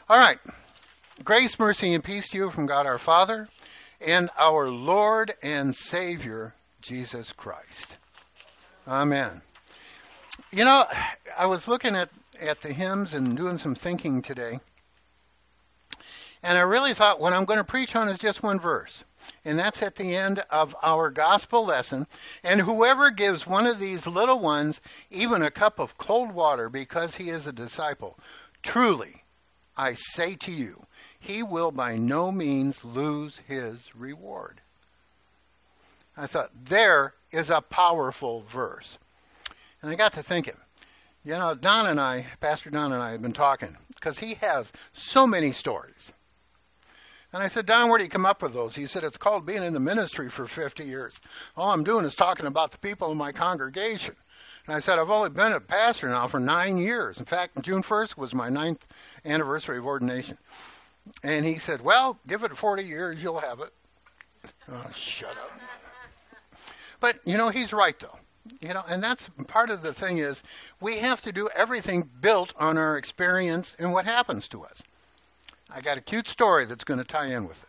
All right. Grace, mercy, and peace to you from God our Father and our Lord and Savior, Jesus Christ. Amen. You know, I was looking at the hymns and doing some thinking today, and I really thought what I'm going to preach on is just one verse, and that's at the end of our gospel lesson. And whoever gives one of these little ones even a cup of cold water because he is a disciple, truly, I say to you, he will by no means lose his reward. I thought, there is a powerful verse. And I got to thinking, you know, Pastor Don and I have been talking, because he has so many stories. And I said, Don, where do you come up with those? He said, it's called being in the ministry for 50 years. All I'm doing is talking about the people in my congregation. And I said, I've only been a pastor now for 9 years. In fact, June 1st was my 9th anniversary of ordination. And he said, well, give it 40 years, you'll have it. Oh, shut up. But, you know, he's right, though. You know, and that's part of the thing is we have to do everything built on our experience and what happens to us. I got a cute story that's going to tie in with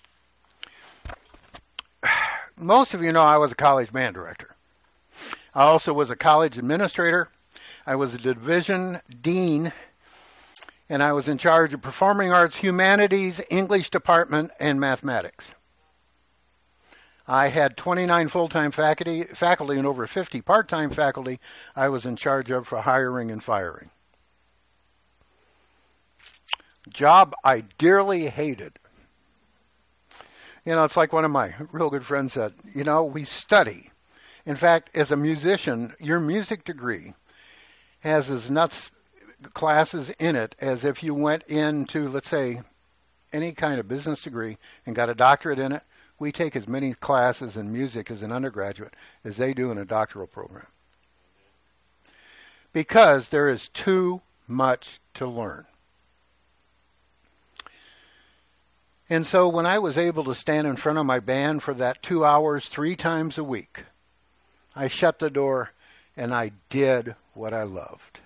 this. Most of you know I was a college band director. I also was a college administrator. I was a division dean, and I was in charge of performing arts, humanities, English department, and mathematics. I had 29 full-time faculty and over 50 part-time faculty I was in charge of for hiring and firing. Job I dearly hated. You know, it's like one of my real good friends said, you know, we study. In fact, as a musician, your music degree has as nuts classes in it as if you went into, let's say, any kind of business degree and got a doctorate in it. We take as many classes in music as an undergraduate as they do in a doctoral program. Because there is too much to learn. And so when I was able to stand in front of my band for that 2 hours 3 times a week, I shut the door and I did what I loved.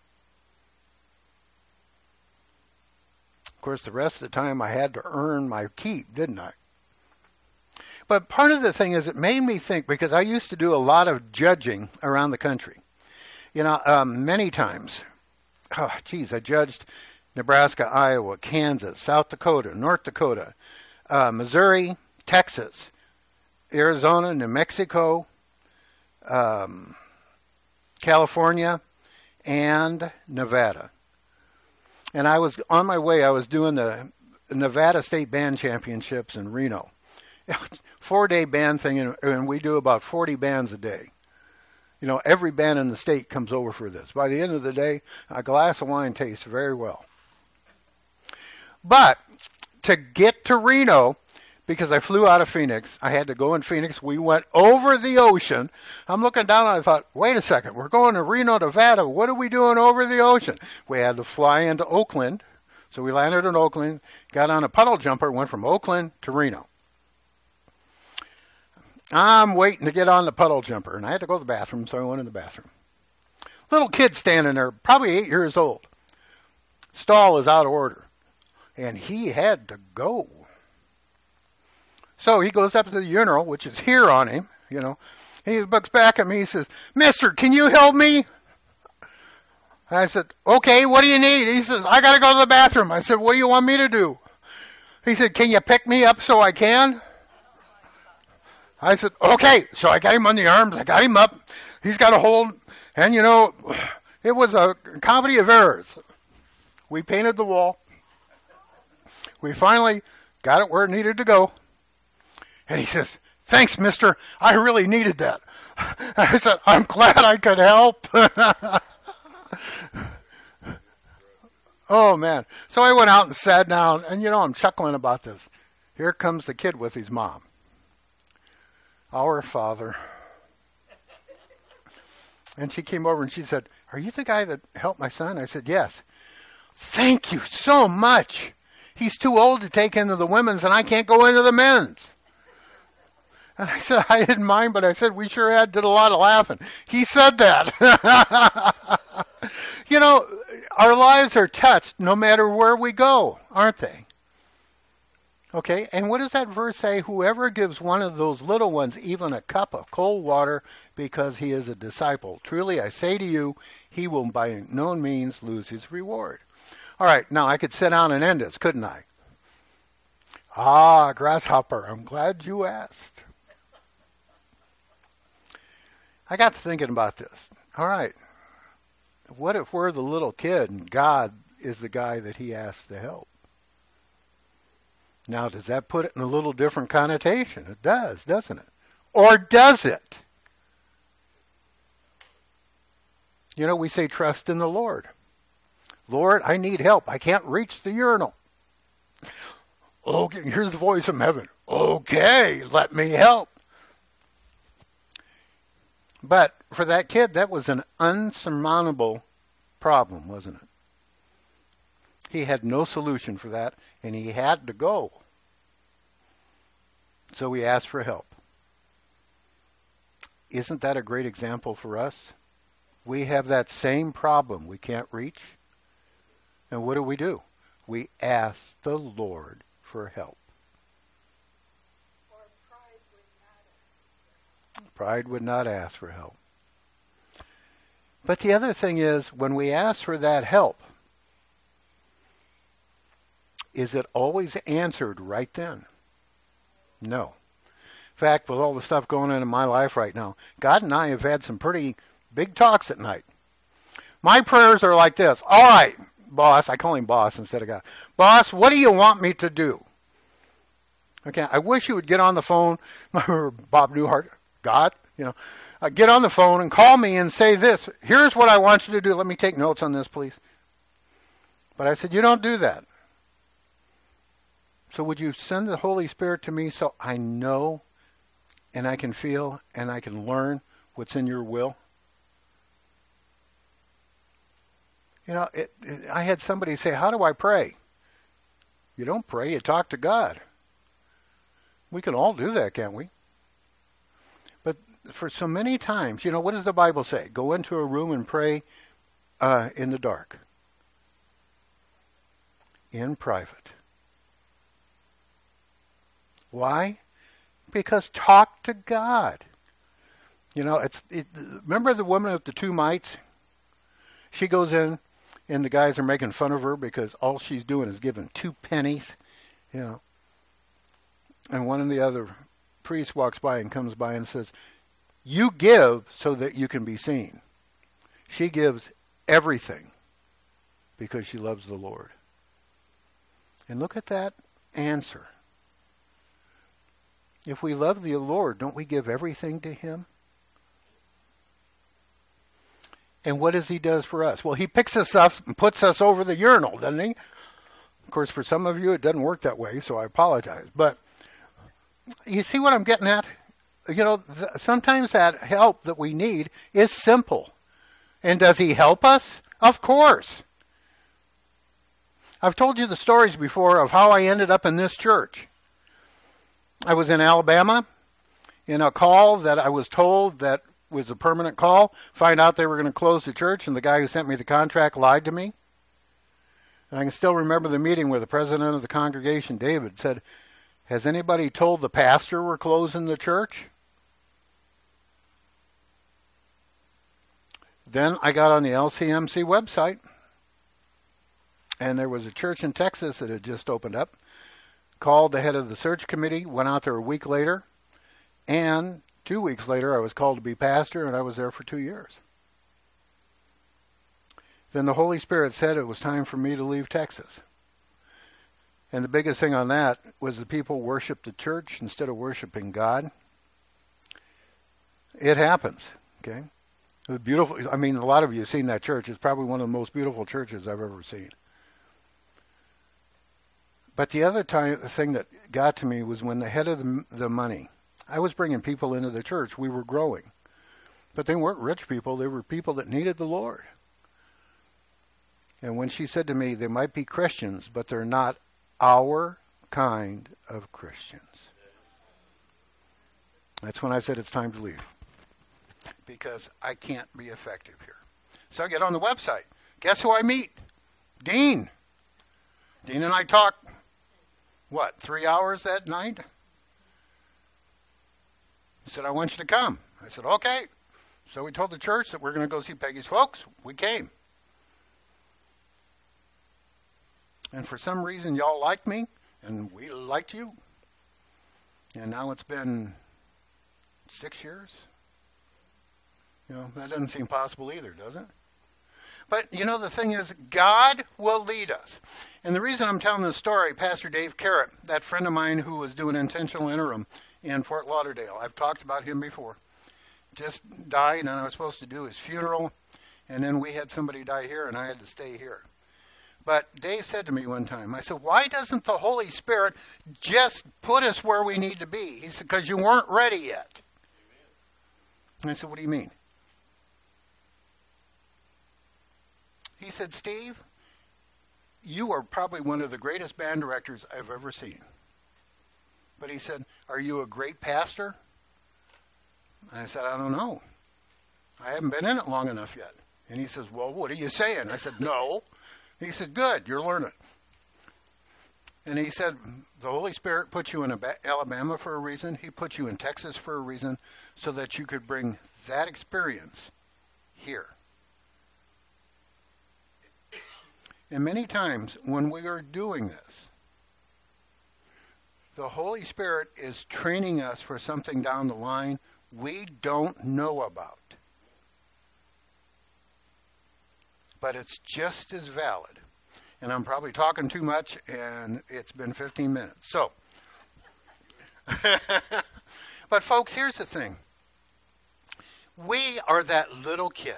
Of course, the rest of the time I had to earn my keep, didn't I? But part of the thing is it made me think, because I used to do a lot of judging around the country. You know, many times. I judged Nebraska, Iowa, Kansas, South Dakota, North Dakota, Missouri, Texas, Arizona, New Mexico, California, and Nevada. And I was on my way. I was doing the Nevada State Band Championships in Reno. 4-day band thing, and we do about 40 bands a day. You know, every band in the state comes over for this. By the end of the day, a glass of wine tastes very well. But to get to Reno, because I flew out of Phoenix, I had to go in Phoenix. We went over the ocean. I'm looking down and I thought, wait a second, we're going to Reno, Nevada. What are we doing over the ocean? We had to fly into Oakland. So we landed in Oakland, got on a puddle jumper, went from Oakland to Reno. I'm waiting to get on the puddle jumper, and I had to go to the bathroom, so I went in the bathroom. Little kid standing there, probably 8 years old. Stall is out of order, and he had to go. So he goes up to the urinal, which is here on him, you know. He looks back at me, he says, Mister, can you help me? I said, okay, what do you need? He says, I got to go to the bathroom. I said, what do you want me to do? He said, can you pick me up so I can? I said, okay. So I got him on the arms. I got him up. He's got a hold. And, you know, it was a comedy of errors. We painted the wall. We finally got it where it needed to go. And he says, thanks, mister. I really needed that. I said, I'm glad I could help. Oh, man. So I went out and sat down. And, you know, I'm chuckling about this. Here comes the kid with his mom. Our Father. And she came over and she said, are you the guy that helped my son? I said, yes. Thank you so much. He's too old to take into the women's and I can't go into the men's. And I said, I didn't mind, but I said, we sure did a lot of laughing. He said that. You know, our lives are touched no matter where we go, aren't they? Okay, and what does that verse say? Whoever gives one of those little ones even a cup of cold water because he is a disciple, truly I say to you, he will by no means lose his reward. All right, now I could sit down and end this, couldn't I? Ah, grasshopper, I'm glad you asked. I got to thinking about this. All right, what if we're the little kid and God is the guy that he asks to help? Now, does that put it in a little different connotation? It does, doesn't it? Or does it? You know, we say trust in the Lord. Lord, I need help. I can't reach the urinal. Okay, here's the voice from heaven. Okay, let me help. But for that kid, that was an unsurmountable problem, wasn't it? He had no solution for that, and he had to go. So he asked for help. Isn't that a great example for us? We have that same problem we can't reach. And what do? We ask the Lord for help. Or pride would not ask. Pride would not ask for help. But the other thing is, when we ask for that help, is it always answered right then? No. In fact, with all the stuff going on in my life right now, God and I have had some pretty big talks at night. My prayers are like this. All right, boss. I call him boss instead of God. Boss, what do you want me to do? Okay, I wish you would get on the phone. Remember Bob Newhart? God, get on the phone and call me and say this. Here's what I want you to do. Let me take notes on this, please. But I said, you don't do that. So would you send the Holy Spirit to me so I know and I can feel and I can learn what's in your will? I had somebody say, how do I pray? You don't pray, you talk to God. We can all do that, can't we? But for so many times, what does the Bible say? Go into a room and pray in the dark. In private. Why? Because talk to God. Remember the woman with the 2 mites? She goes in, and the guys are making fun of her because all she's doing is giving 2 pennies, And one of the other priests walks by and comes by and says, you give so that you can be seen. She gives everything because she loves the Lord. And look at that answer. If we love the Lord, don't we give everything to Him? And what does He does for us? Well, He picks us up and puts us over the urinal, doesn't He? Of course, for some of you, it doesn't work that way, so I apologize. But you see what I'm getting at? Sometimes that help that we need is simple. And does He help us? Of course. I've told you the stories before of how I ended up in this church. I was in Alabama in a call that I was told that was a permanent call. Find out they were going to close the church, and the guy who sent me the contract lied to me. And I can still remember the meeting where the president of the congregation, David, said, has anybody told the pastor we're closing the church? Then I got on the LCMC website, and there was a church in Texas that had just opened up. Called the head of the search committee, went out there a week later, and 2 weeks later I was called to be pastor, and I was there for 2 years. Then the Holy Spirit said it was time for me to leave Texas. And the biggest thing on that was the people worshiped the church instead of worshiping God. It happens, okay? It was beautiful. I mean, a lot of you have seen that church. It's probably one of the most beautiful churches I've ever seen. But the other thing that got to me was when the head of the money, I was bringing people into the church. We were growing. But they weren't rich people. They were people that needed the Lord. And when she said to me, they might be Christians, but they're not our kind of Christians. That's when I said it's time to leave. Because I can't be effective here. So I get on the website. Guess who I meet? Dean and I talked, 3 hours that night? He said, I want you to come. I said, okay. So we told the church that we're going to go see Peggy's folks. We came. And for some reason, y'all liked me, and we liked you. And now it's been 6 years. That doesn't seem possible either, does it? But, the thing is, God will lead us. And the reason I'm telling this story, Pastor Dave Carrot, that friend of mine who was doing intentional interim in Fort Lauderdale, I've talked about him before, just died, and I was supposed to do his funeral. And then we had somebody die here, and I had to stay here. But Dave said to me one time, I said, why doesn't the Holy Spirit just put us where we need to be? He said, because you weren't ready yet. And I said, what do you mean? He said, Steve, you are probably one of the greatest band directors I've ever seen. But he said, are you a great pastor? And I said, I don't know. I haven't been in it long enough yet. And he says, well, what are you saying? I said, no. He said, good, you're learning. And he said, the Holy Spirit put you in Alabama for a reason. He put you in Texas for a reason, so that you could bring that experience here. And many times when we are doing this, the Holy Spirit is training us for something down the line we don't know about. But it's just as valid. And I'm probably talking too much, and it's been 15 minutes. So, but folks, here's the thing. We are that little kid.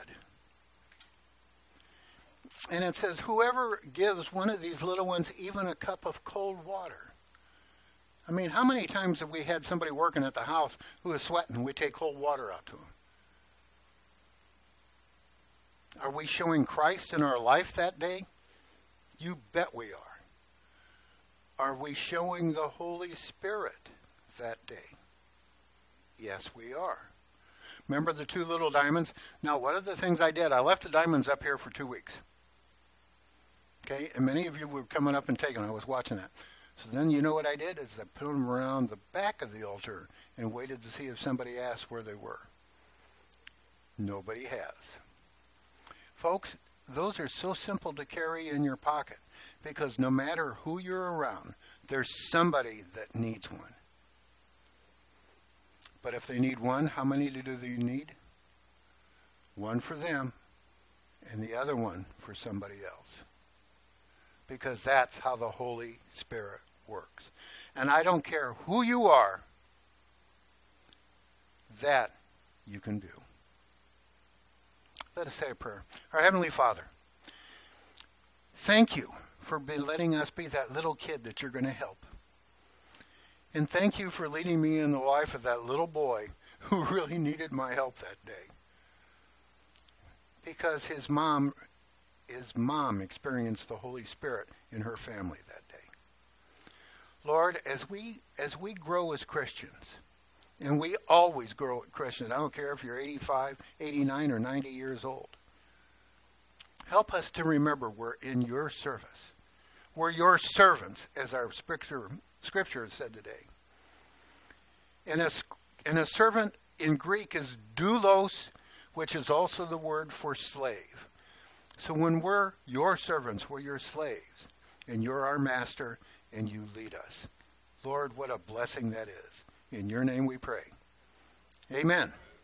And it says, whoever gives one of these little ones even a cup of cold water. I mean, how many times have we had somebody working at the house who is sweating and we take cold water out to them? Are we showing Christ in our life that day? You bet we are. Are we showing the Holy Spirit that day? Yes, we are. Remember the 2 little diamonds? Now, one of the things I did, I left the diamonds up here for 2 weeks. Okay, and many of you were coming up and taking them. I was watching that. So then you know what I did is I put them around the back of the altar and waited to see if somebody asked where they were. Nobody has. Folks, those are so simple to carry in your pocket because no matter who you're around, there's somebody that needs one. But if they need one, how many do they need? One for them and the other one for somebody else. Because that's how the Holy Spirit works. And I don't care who you are, that you can do. Let us say a prayer. Our Heavenly Father, thank you for letting us be that little kid that you're going to help. And thank you for leading me in the life of that little boy who really needed my help that day. Because his mom experienced the Holy Spirit in her family that day. Lord, as we grow as Christians, and we always grow as Christians, I don't care if you're 85, 89, or 90 years old, help us to remember we're in your service. We're your servants, as our scripture said today. And a servant in Greek is doulos, which is also the word for slave. So when we're your servants, we're your slaves, and you're our master, and you lead us. Lord, what a blessing that is. In your name we pray. Amen.